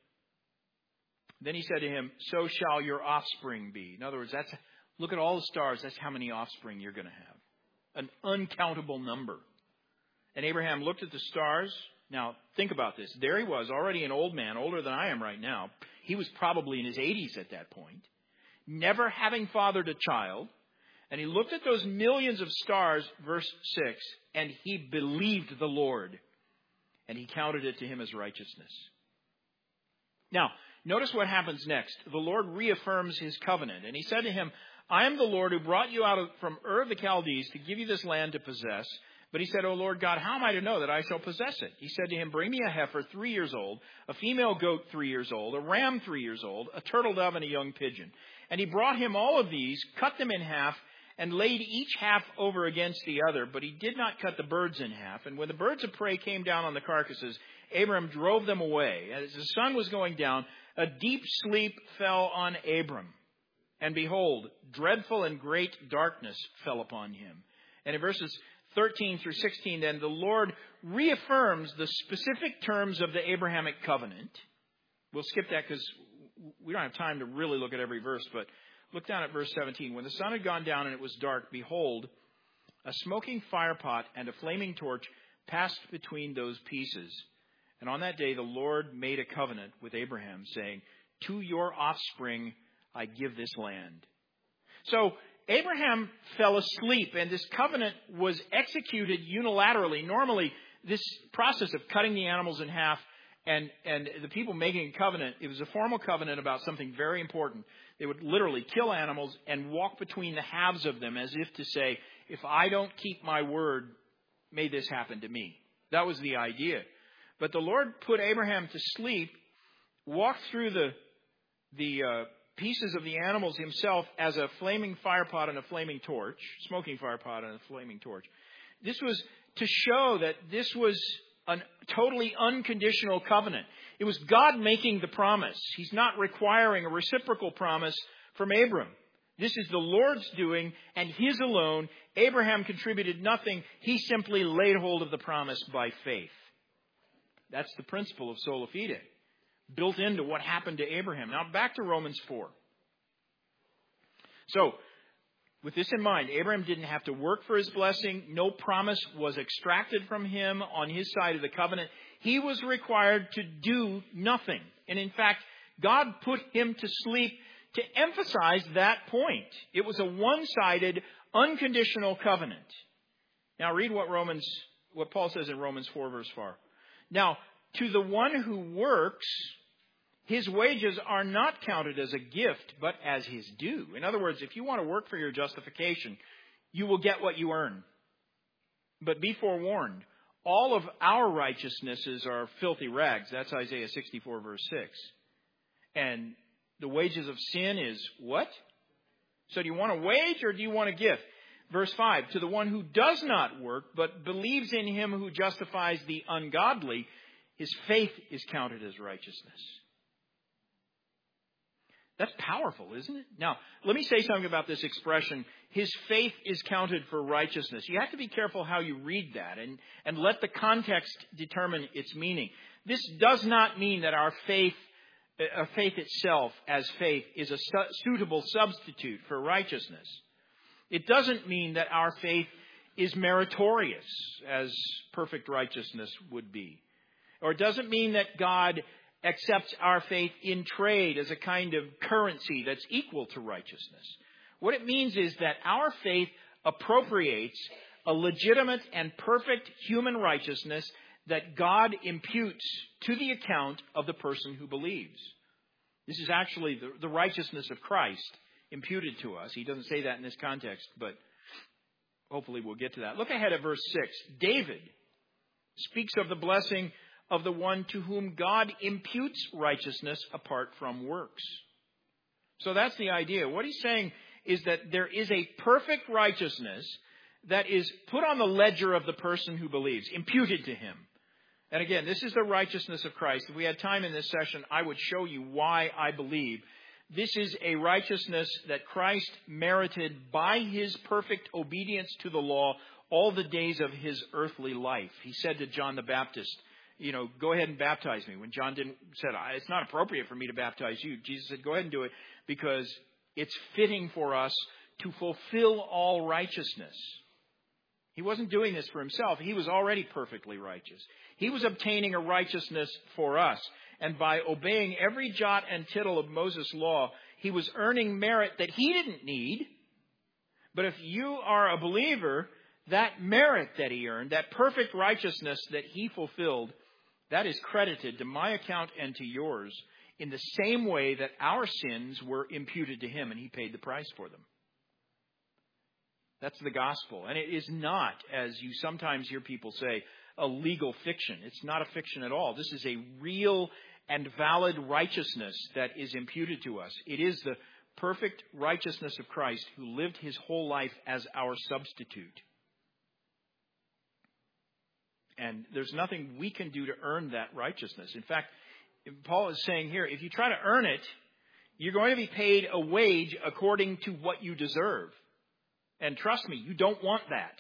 then he said to him, 'So shall your offspring be.'" In other words, look at all the stars. That's how many offspring you're going to have. An uncountable number. And Abraham looked at the stars. Now, think about this. There he was, already an old man, older than I am right now. He was probably in his 80s at that point, never having fathered a child. And he looked at those millions of stars, verse 6, and he believed the Lord, and he counted it to him as righteousness. Now, notice what happens next. The Lord reaffirms his covenant, and he said to him, "I am the Lord who brought you out from Ur of the Chaldees to give you this land to possess." But he said, "O Lord God, how am I to know that I shall possess it?" He said to him, "Bring me a heifer 3 years old, a female goat 3 years old, a ram 3 years old, a turtle dove, and a young pigeon." And he brought him all of these, cut them in half, and laid each half over against the other. But he did not cut the birds in half. And when the birds of prey came down on the carcasses, Abram drove them away. As the sun was going down, a deep sleep fell on Abram. And behold, dreadful and great darkness fell upon him. And in verses 13 through 16, then, the Lord reaffirms the specific terms of the Abrahamic covenant. We'll skip that because we don't have time to really look at every verse, but look down at verse 17. When the sun had gone down and it was dark, behold, a smoking firepot and a flaming torch passed between those pieces. And on that day the Lord made a covenant with Abraham, saying, to your offspring I give this land. So Abraham fell asleep, and this covenant was executed unilaterally. Normally, this process of cutting the animals in half and the people making a covenant, it was a formal covenant about something very important. They would literally kill animals and walk between the halves of them as if to say, if I don't keep my word, may this happen to me. That was the idea. But the Lord put Abraham to sleep, walked through the pieces of the animals himself as a flaming firepot and a flaming torch, smoking firepot and a flaming torch. This was to show that this was a totally unconditional covenant. It was God making the promise. He's not requiring a reciprocal promise from Abram. This is the Lord's doing, and His alone. Abraham contributed nothing. He simply laid hold of the promise by faith. That's the principle of sola fide, built into what happened to Abraham. Now back to Romans 4. So, with this in mind, Abraham didn't have to work for his blessing. No promise was extracted from him on his side of the covenant. He was required to do nothing. And in fact, God put him to sleep to emphasize that point. It was a one-sided, unconditional covenant. Now read what Paul says in Romans 4 verse 4. Now, to the one who works, his wages are not counted as a gift, but as his due. In other words, if you want to work for your justification, you will get what you earn. But be forewarned, all of our righteousnesses are filthy rags. That's Isaiah 64 verse 6. And the wages of sin is what? So do you want a wage or do you want a gift? Verse 5, to the one who does not work, but believes in him who justifies the ungodly, his faith is counted as righteousness. That's powerful, isn't it? Now, let me say something about this expression, his faith is counted for righteousness. You have to be careful how you read that and let the context determine its meaning. This does not mean that our faith itself as faith is a suitable substitute for righteousness. It doesn't mean that our faith is meritorious, as perfect righteousness would be. Or it doesn't mean that God accepts our faith in trade as a kind of currency that's equal to righteousness. What it means is that our faith appropriates a legitimate and perfect human righteousness that God imputes to the account of the person who believes. This is actually the righteousness of Christ imputed to us. He doesn't say that in this context, but hopefully we'll get to that. Look ahead at verse 6. David speaks of the blessing of the one to whom God imputes righteousness apart from works. So that's the idea. What he's saying is that there is a perfect righteousness that is put on the ledger of the person who believes, imputed to him. And again, this is the righteousness of Christ. If we had time in this session, I would show you why I believe. This is a righteousness that Christ merited by his perfect obedience to the law all the days of his earthly life. He said to John the Baptist, go ahead and baptize me. When John said, it's not appropriate for me to baptize you. Jesus said, go ahead and do it because it's fitting for us to fulfill all righteousness. He wasn't doing this for himself. He was already perfectly righteous. He was obtaining a righteousness for us. And by obeying every jot and tittle of Moses' law, he was earning merit that he didn't need. But if you are a believer, that merit that he earned, that perfect righteousness that he fulfilled, that is credited to my account and to yours in the same way that our sins were imputed to him and he paid the price for them. That's the gospel. And it is not, as you sometimes hear people say, a legal fiction. It's not a fiction at all. This is a real and valid righteousness that is imputed to us. It is the perfect righteousness of Christ who lived his whole life as our substitute. And there's nothing we can do to earn that righteousness. In fact, Paul is saying here, if you try to earn it, You're going to be paid a wage according to what you deserve. And trust me, you don't want that.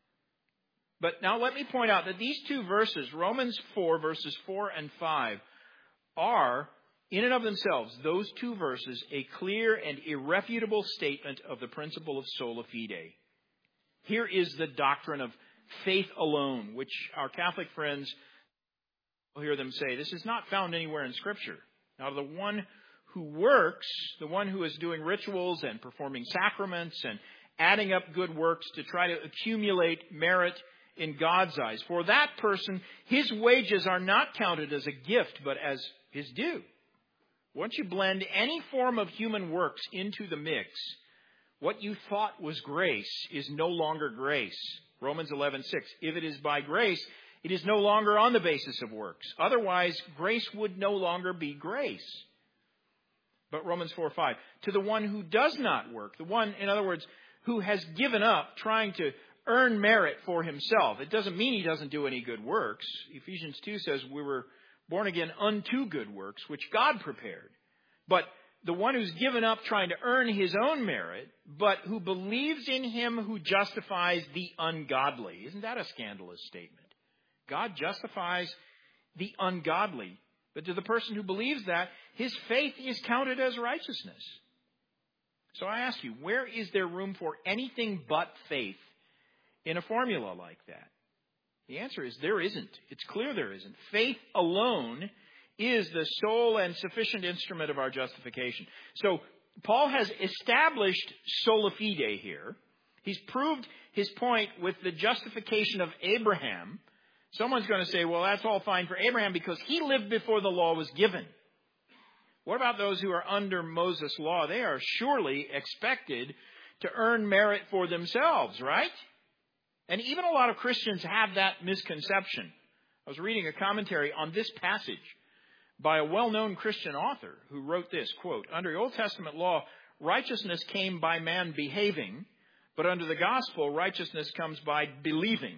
But now let me point out that these two verses, Romans 4, verses 4 and 5, are, in and of themselves, those two verses, a clear and irrefutable statement of the principle of sola fide. Here is the doctrine of faith alone, which our Catholic friends will hear them say, this is not found anywhere in Scripture. Now, the one who works, the one who is doing rituals and performing sacraments and adding up good works to try to accumulate merit in God's eyes, for that person, his wages are not counted as a gift, but as his due. Once you blend any form of human works into the mix, what you thought was grace is no longer grace. Romans 11:6. If it is by grace, it is no longer on the basis of works. Otherwise, grace would no longer be grace. But Romans 4:5. To the one who does not work, the one, in other words, who has given up trying to earn merit for himself. It doesn't mean he doesn't do any good works. Ephesians 2 says we were born again unto good works, which God prepared. But the one who's given up trying to earn his own merit, but who believes in him who justifies the ungodly. Isn't that a scandalous statement? God justifies the ungodly. But to the person who believes that, his faith is counted as righteousness. So I ask you, where is there room for anything but faith in a formula like that? The answer is there isn't. It's clear there isn't. Faith alone is the sole and sufficient instrument of our justification. So Paul has established sola fide here. He's proved his point with the justification of Abraham. Someone's going to say, well, that's all fine for Abraham because he lived before the law was given. What about those who are under Moses' law? They are surely expected to earn merit for themselves, right? And even a lot of Christians have that misconception. I was reading a commentary on this passage by a well-known Christian author who wrote this, quote, under the Old Testament law, righteousness came by man behaving, but under the gospel, righteousness comes by believing.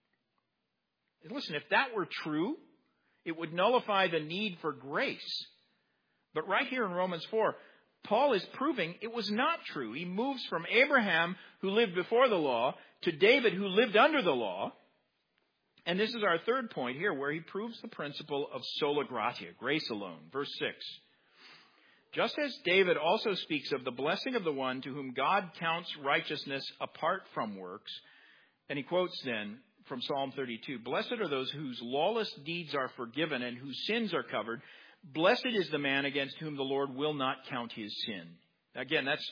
Listen, if that were true, it would nullify the need for grace. But right here in Romans 4, Paul is proving it was not true. He moves from Abraham, who lived before the law, to David, who lived under the law. And this is our third point here, where he proves the principle of sola gratia, grace alone. Verse 6. Just as David also speaks of the blessing of the one to whom God counts righteousness apart from works, and he quotes then from Psalm 32, blessed are those whose lawless deeds are forgiven and whose sins are covered. Blessed is the man against whom the Lord will not count his sin. Again, that's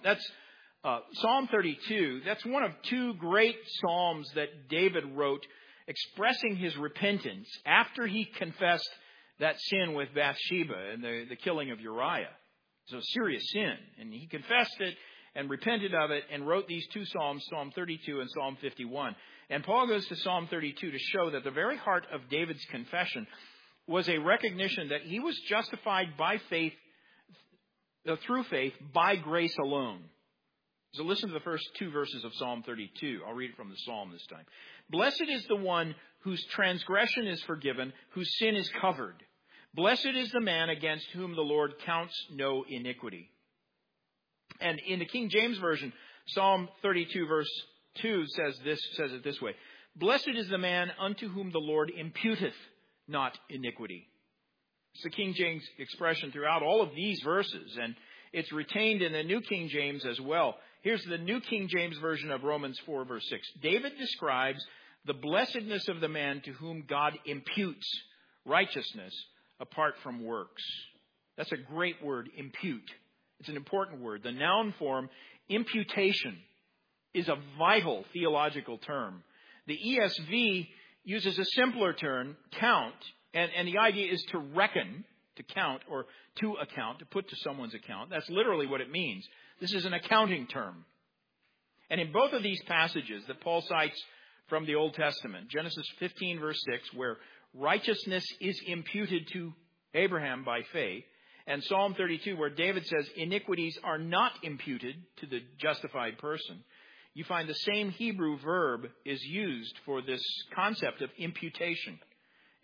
Psalm 32. That's one of two great psalms that David wrote expressing his repentance after he confessed that sin with Bathsheba and the killing of Uriah. It's a serious sin. And he confessed it and repented of it and wrote these two psalms, Psalm 32 and Psalm 51. And Paul goes to Psalm 32 to show that the very heart of David's confession was a recognition that he was justified by faith, through faith, by grace alone. So listen to the first two verses of Psalm 32. I'll read it from the Psalm this time. Blessed is the one whose transgression is forgiven, whose sin is covered. Blessed is the man against whom the Lord counts no iniquity. And in the King James Version, Psalm 32 verse 2 says it this way. Blessed is the man unto whom the Lord imputeth not iniquity. It's the King James expression throughout all of these verses, and it's retained in the New King James as well. Here's the New King James Version of Romans 4, verse 6. David describes the blessedness of the man to whom God imputes righteousness apart from works. That's a great word, impute. It's an important word. The noun form, imputation, is a vital theological term. The ESV uses a simpler term, count, and the idea is to reckon, to count, or to account, to put to someone's account. That's literally what it means. This is an accounting term. And in both of these passages that Paul cites from the Old Testament, Genesis 15, verse 6, where righteousness is imputed to Abraham by faith, and Psalm 32, where David says iniquities are not imputed to the justified person, you find the same Hebrew verb is used for this concept of imputation. It's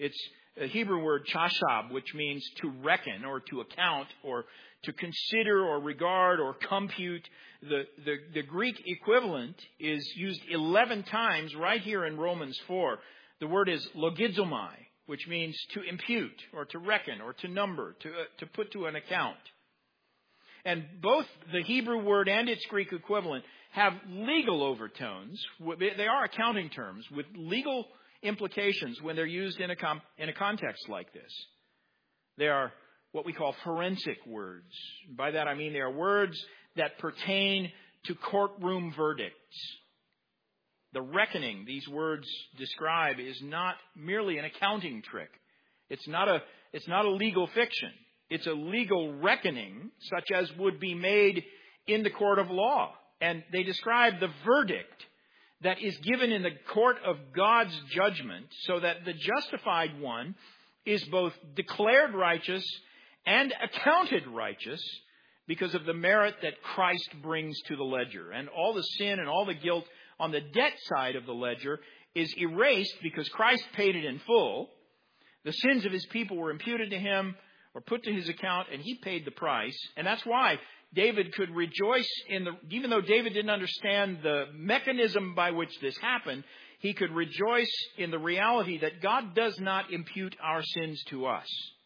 Hebrew word chashab, which means to reckon or to account or to consider or regard or compute. The Greek equivalent is used 11 times right here in Romans 4. The word is logizomai, which means to impute or to reckon or to number, to put to an account. And both the Hebrew word and its Greek equivalent have legal overtones. They are accounting terms with legal implications when they're used in a context like this. They are what we call forensic words. By that I mean they are words that pertain to courtroom verdicts. The reckoning these words describe is not merely an accounting trick. It's not a legal fiction. It's a legal reckoning such as would be made in the court of law. And they describe the verdict that is given in the court of God's judgment so that the justified one is both declared righteous and accounted righteous because of the merit that Christ brings to the ledger. And all the sin and all the guilt on the debt side of the ledger is erased because Christ paid it in full. The sins of his people were imputed to him or put to his account, and he paid the price. And that's why David could rejoice even though David didn't understand the mechanism by which this happened, he could rejoice in the reality that God does not impute our sins to us.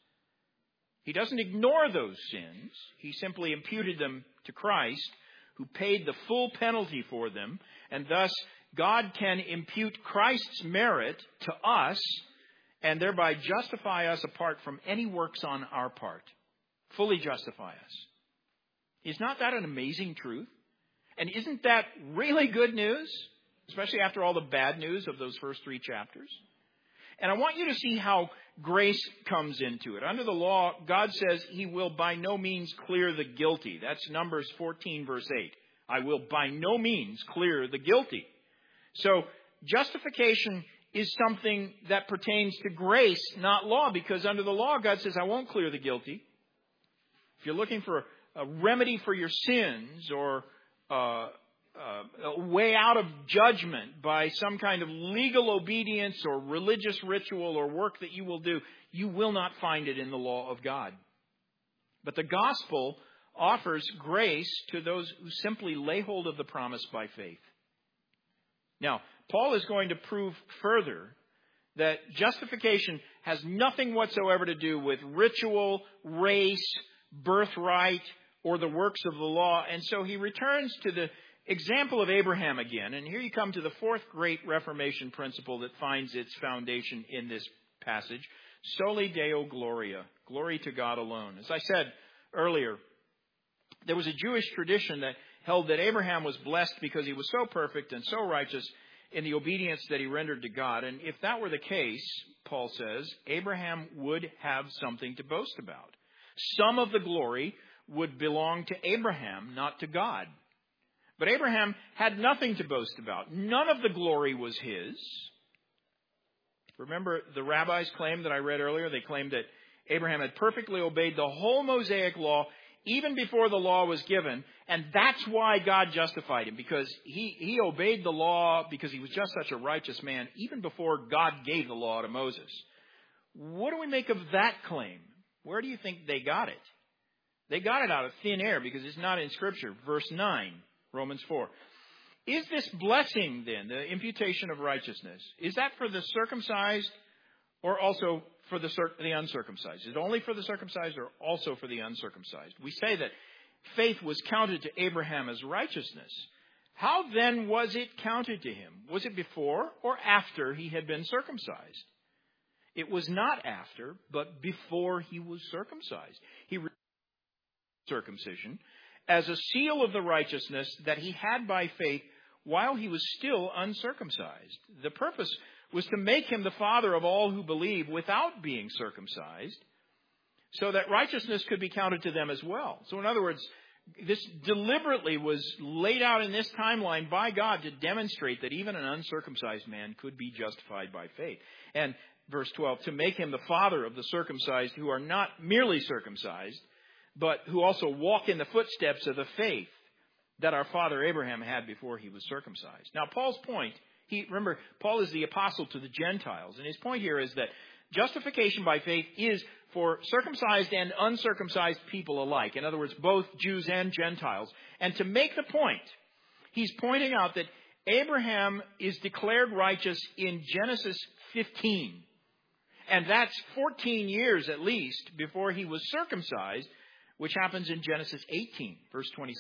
He doesn't ignore those sins. He simply imputed them to Christ, who paid the full penalty for them. And thus, God can impute Christ's merit to us and thereby justify us apart from any works on our part. Fully justify us. Is not that an amazing truth? And isn't that really good news? Especially after all the bad news of those first 3 chapters. And I want you to see how grace comes into it. Under the law, God says he will by no means clear the guilty. That's Numbers 14, verse 8. I will by no means clear the guilty. So justification is something that pertains to grace, not law, because under the law, God says, I won't clear the guilty. If you're looking for a remedy for your sins or a way out of judgment by some kind of legal obedience or religious ritual or work that you will do, you will not find it in the law of God. But the gospel offers grace to those who simply lay hold of the promise by faith. Now, Paul is going to prove further that justification has nothing whatsoever to do with ritual, race, birthright, or the works of the law. And so he returns to the example of Abraham again. And here you come to the 4th great Reformation principle that finds its foundation in this passage. Soli Deo Gloria. Glory to God alone. As I said earlier, there was a Jewish tradition that held that Abraham was blessed because he was so perfect and so righteous in the obedience that he rendered to God. And if that were the case, Paul says, Abraham would have something to boast about. Some of the glory would belong to Abraham, not to God. But Abraham had nothing to boast about. None of the glory was his. Remember the rabbis' claim that I read earlier? They claimed that Abraham had perfectly obeyed the whole Mosaic law even before the law was given. And that's why God justified him, because he obeyed the law because he was just such a righteous man even before God gave the law to Moses. What do we make of that claim? Where do you think they got it? They got it out of thin air because it's not in Scripture. Verse 9, Romans 4. Is this blessing then, the imputation of righteousness, is that for the circumcised or also for the uncircumcised? Is it only for the circumcised or also for the uncircumcised? We say that faith was counted to Abraham as righteousness. How then was it counted to him? Was it before or after he had been circumcised? It was not after, but before he was circumcised. He received circumcision as a seal of the righteousness that he had by faith while he was still uncircumcised. The purpose was to make him the father of all who believe without being circumcised, so that righteousness could be counted to them as well. So in other words, this deliberately was laid out in this timeline by God to demonstrate that even an uncircumcised man could be justified by faith. And verse 12, to make him the father of the circumcised who are not merely circumcised, but who also walk in the footsteps of the faith that our father Abraham had before he was circumcised. Now, Paul's point, remember, Paul is the apostle to the Gentiles, and his point here is that justification by faith is for circumcised and uncircumcised people alike. In other words, both Jews and Gentiles. And to make the point, he's pointing out that Abraham is declared righteous in Genesis 15. And that's 14 years at least before he was circumcised, which happens in Genesis 18, verse 26.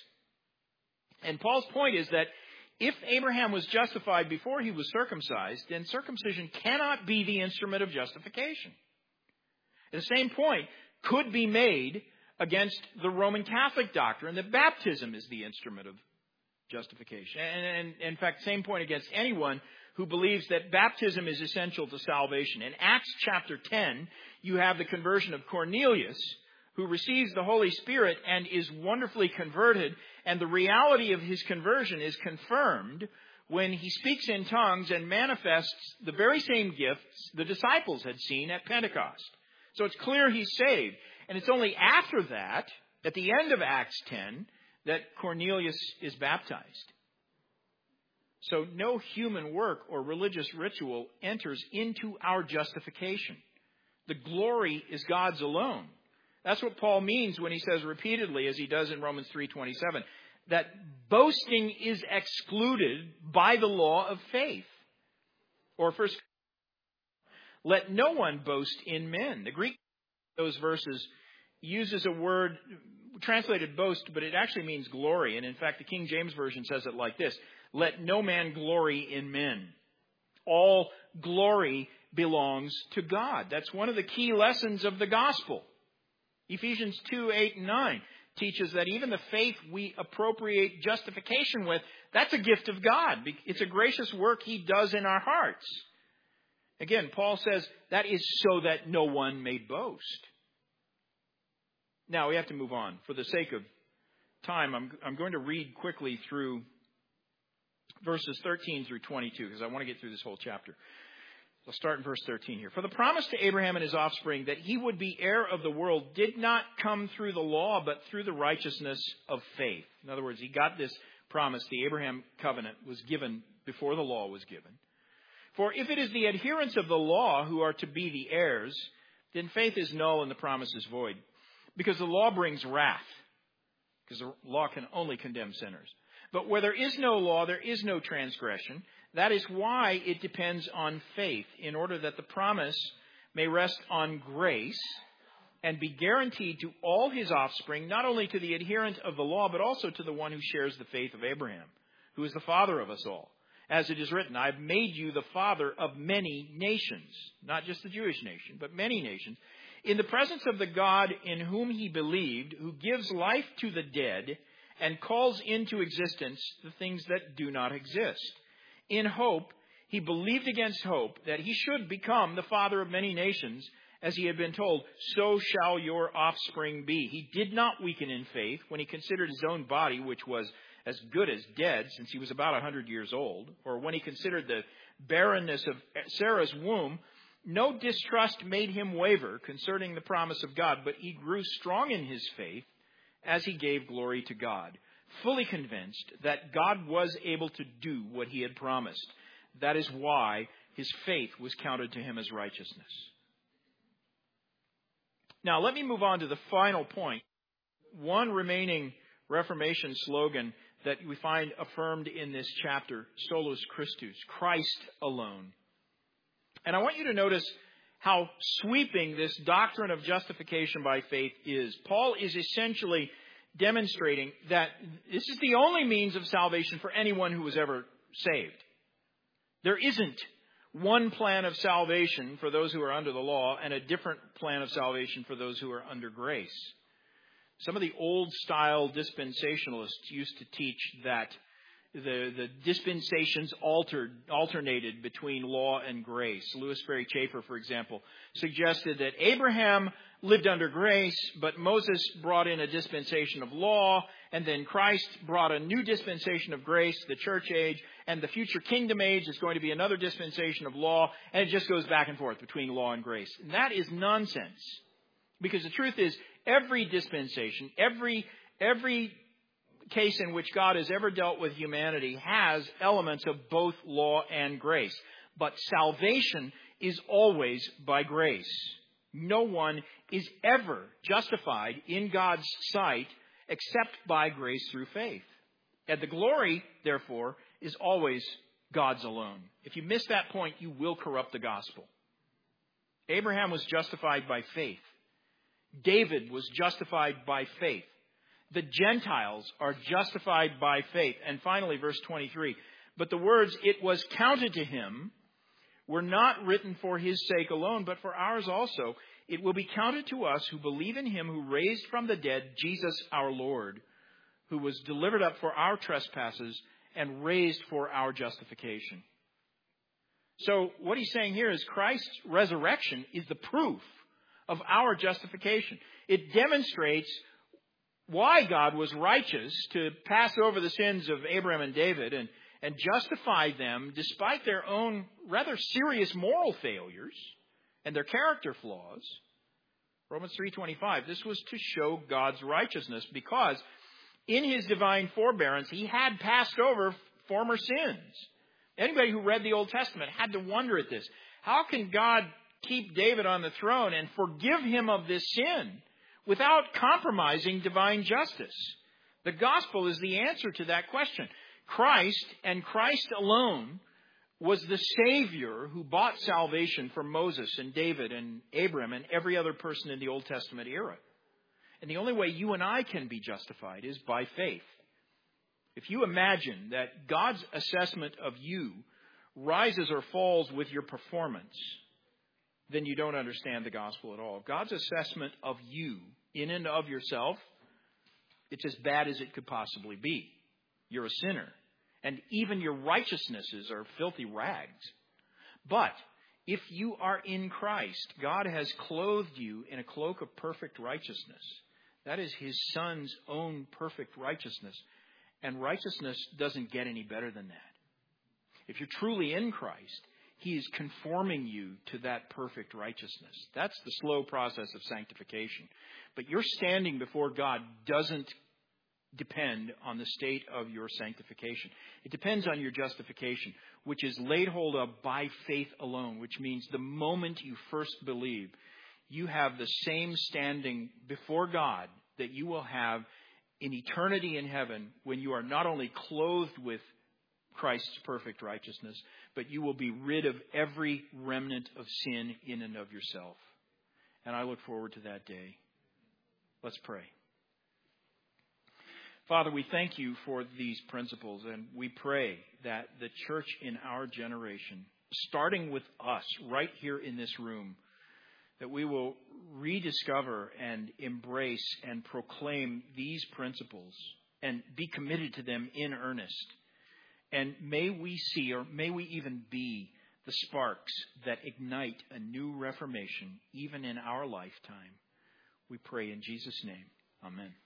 And Paul's point is that if Abraham was justified before he was circumcised, then circumcision cannot be the instrument of justification. The same point could be made against the Roman Catholic doctrine that baptism is the instrument of justification. And in fact, same point against anyone who believes that baptism is essential to salvation. In Acts chapter 10, you have the conversion of Cornelius, who receives the Holy Spirit and is wonderfully converted. And the reality of his conversion is confirmed when he speaks in tongues and manifests the very same gifts the disciples had seen at Pentecost. So it's clear he's saved. And it's only after that, at the end of Acts 10, that Cornelius is baptized. So no human work or religious ritual enters into our justification. The glory is God's alone. That's what Paul means when he says repeatedly, as he does in Romans 3:27, that boasting is excluded by the law of faith. Or first, let no one boast in men. The Greek, those verses, uses a word translated boast, but it actually means glory. And in fact, the King James Version says it like this: let no man glory in men. All glory belongs to God. That's one of the key lessons of the gospel. Ephesians 2:8 and 9 teaches that even the faith we appropriate justification with, that's a gift of God. It's a gracious work he does in our hearts. Again, Paul says that is so that no one may boast. Now, we have to move on. For the sake of time, I'm going to read quickly through verses 13 through 22, because I want to get through this whole chapter. I'll start in verse 13 here. For the promise to Abraham and his offspring that he would be heir of the world did not come through the law, but through the righteousness of faith. In other words, he got this promise. The Abraham covenant was given before the law was given. For if it is the adherents of the law who are to be the heirs, then faith is null and the promise is void. Because the law brings wrath. Because the law can only condemn sinners. But where there is no law, there is no transgression. That is why it depends on faith, in order that the promise may rest on grace and be guaranteed to all his offspring, not only to the adherent of the law, but also to the one who shares the faith of Abraham, who is the father of us all. As it is written, I've made you the father of many nations, not just the Jewish nation, but many nations, in the presence of the God in whom he believed, who gives life to the dead and calls into existence the things that do not exist. In hope, he believed against hope that he should become the father of many nations, as he had been told, so shall your offspring be. He did not weaken in faith when he considered his own body, which was as good as dead, since he was about 100 years old, or when he considered the barrenness of Sarah's womb. No distrust made him waver concerning the promise of God, but he grew strong in his faith as he gave glory to God, fully convinced that God was able to do what he had promised. That is why his faith was counted to him as righteousness. Now, let me move on to the final point. One remaining Reformation slogan that we find affirmed in this chapter, Solus Christus, Christ alone. And I want you to notice how sweeping this doctrine of justification by faith is. Paul is essentially demonstrating that this is the only means of salvation for anyone who was ever saved. There isn't one plan of salvation for those who are under the law and a different plan of salvation for those who are under grace. Some of the old-style dispensationalists used to teach that the dispensations alternated between law and grace. Louis Ferry Chafer, for example, suggested that Abraham lived under grace, but Moses brought in a dispensation of law, and then Christ brought a new dispensation of grace, the church age, and the future kingdom age is going to be another dispensation of law, and it just goes back and forth between law and grace. And that is nonsense. Because the truth is, every dispensation, every case in which God has ever dealt with humanity has elements of both law and grace. But salvation is always by grace. No one is ever justified in God's sight except by grace through faith. And the glory, therefore, is always God's alone. If you miss that point, you will corrupt the gospel. Abraham was justified by faith. David was justified by faith. The Gentiles are justified by faith. And finally, verse 23, but the words, it was counted to him, were not written for his sake alone, but for ours also. It will be counted to us who believe in him who raised from the dead Jesus our Lord, who was delivered up for our trespasses and raised for our justification. So what he's saying here is Christ's resurrection is the proof of our justification. It demonstrates why God was righteous to pass over the sins of Abraham and David and justify them despite their own rather serious moral failures and their character flaws. Romans 3:25, this was to show God's righteousness because in his divine forbearance, he had passed over former sins. Anybody who read the Old Testament had to wonder at this. How can God keep David on the throne and forgive him of this sin without compromising divine justice? The gospel is the answer to that question. Christ and Christ alone was the Savior who bought salvation for Moses and David and Abraham and every other person in the Old Testament era. And the only way you and I can be justified is by faith. If you imagine that God's assessment of you rises or falls with your performance, then you don't understand the gospel at all. God's assessment of you in and of yourself, it's as bad as it could possibly be. You're a sinner. And even your righteousnesses are filthy rags. But if you are in Christ, God has clothed you in a cloak of perfect righteousness. That is his Son's own perfect righteousness. And righteousness doesn't get any better than that. If you're truly in Christ, he is conforming you to that perfect righteousness. That's the slow process of sanctification. But your standing before God doesn't depend on the state of your sanctification. It depends on your justification, which is laid hold of by faith alone, which means the moment you first believe, you have the same standing before God that you will have in eternity in heaven when you are not only clothed with Christ's perfect righteousness, but you will be rid of every remnant of sin in and of yourself. And I look forward to that day. Let's pray. Father, we thank you for these principles, and we pray that the church in our generation, starting with us right here in this room, that we will rediscover and embrace and proclaim these principles and be committed to them in earnest. And may we see, or may we even be, the sparks that ignite a new reformation even in our lifetime. We pray in Jesus' name. Amen.